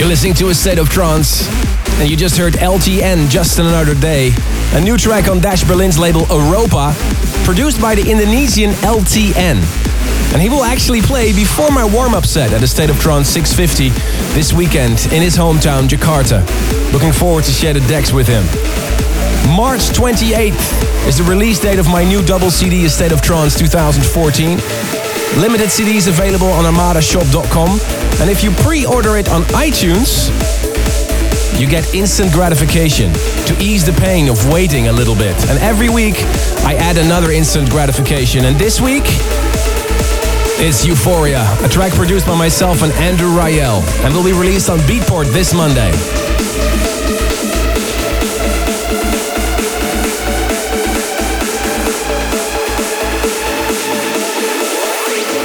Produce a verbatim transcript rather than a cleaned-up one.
You're listening to A State of Trance, and you just heard L T N, Just Another Day, a new track on Dash Berlin's label Europa, produced by the Indonesian L T N. And he will actually play before my warm-up set at A State of Trance six fifty this weekend in his hometown, Jakarta. Looking forward to share the decks with him. March twenty-eighth is the release date of my new double C D, A State of Trance twenty fourteen. Limited C Ds available on armada shop dot com. And if you pre-order it on iTunes, you get instant gratification to ease the pain of waiting a little bit. And every week, I add another instant gratification. And this week, it's Euphoria, a track produced by myself and Andrew Rayel, and will be released on Beatport this Monday.